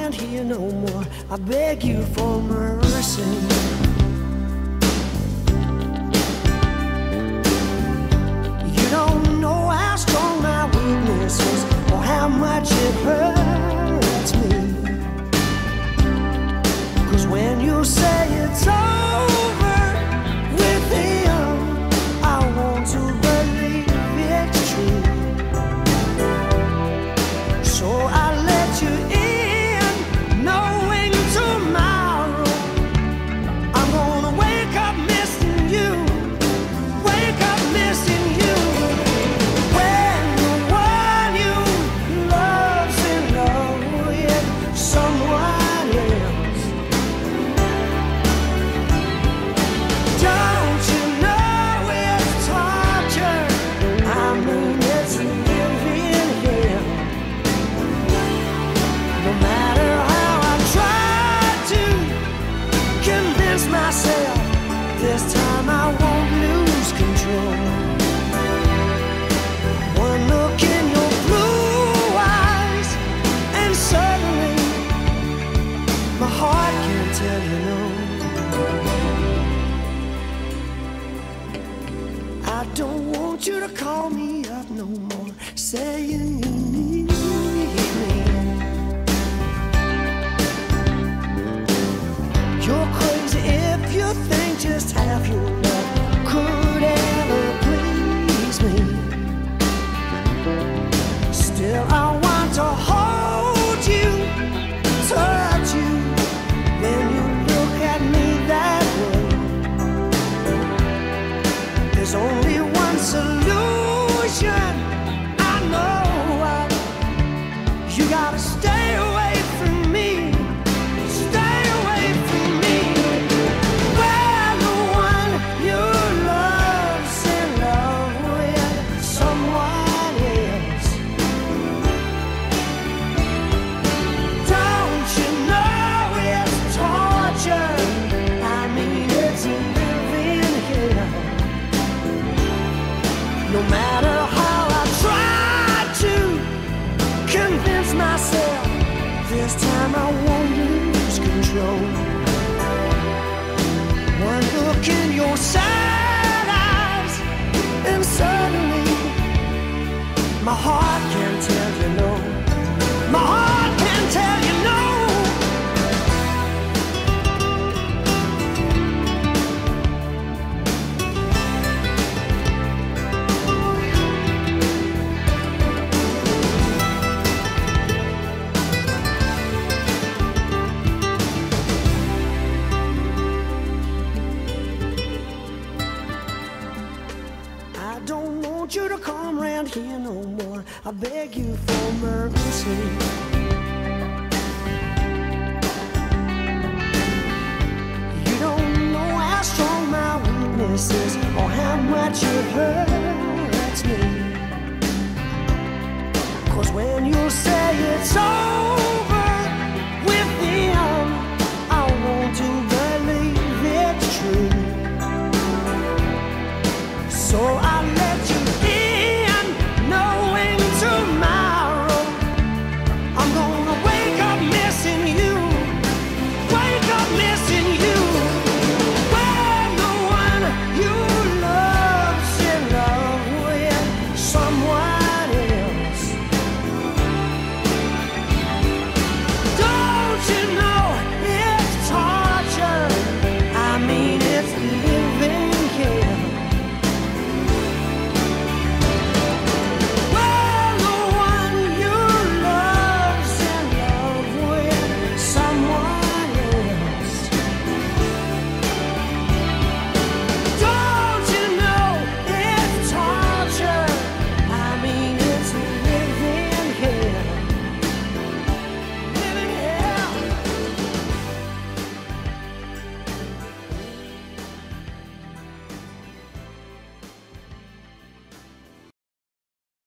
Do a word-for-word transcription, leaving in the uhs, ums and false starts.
round here no more. I beg you for mercy. You don't know how strong my weakness is, or how much it hurts me. 'Cause when you say it's over with him, I want to believe it's true. So I let you in, knowing tomorrow I'm gonna wake up missing you, wake up missing you. When the one you love's in love with someone else, don't you know it's torture? I mean it's living here. No matter how I try to convince myself, this time I won't lose control. One look in your blue eyes, and suddenly my heart can't tell you no. I don't want you to call me up no more, saying you need me. You're crazy if you think just half your love could ever please me. Still, I want to hold you, touch you, when you look at me that way. There's only one solution, I know. I, you gotta stay away from me, stay away from me. When the one you love's in love with someone else, don't you know it's torture? I mean it's living here. No matter how I try to convince myself, this time I won't lose control. One look in your sad eyes, and suddenly my heart can't tell you no. My heart can't tell you no. I don't want you to come round here no more. I beg you for mercy.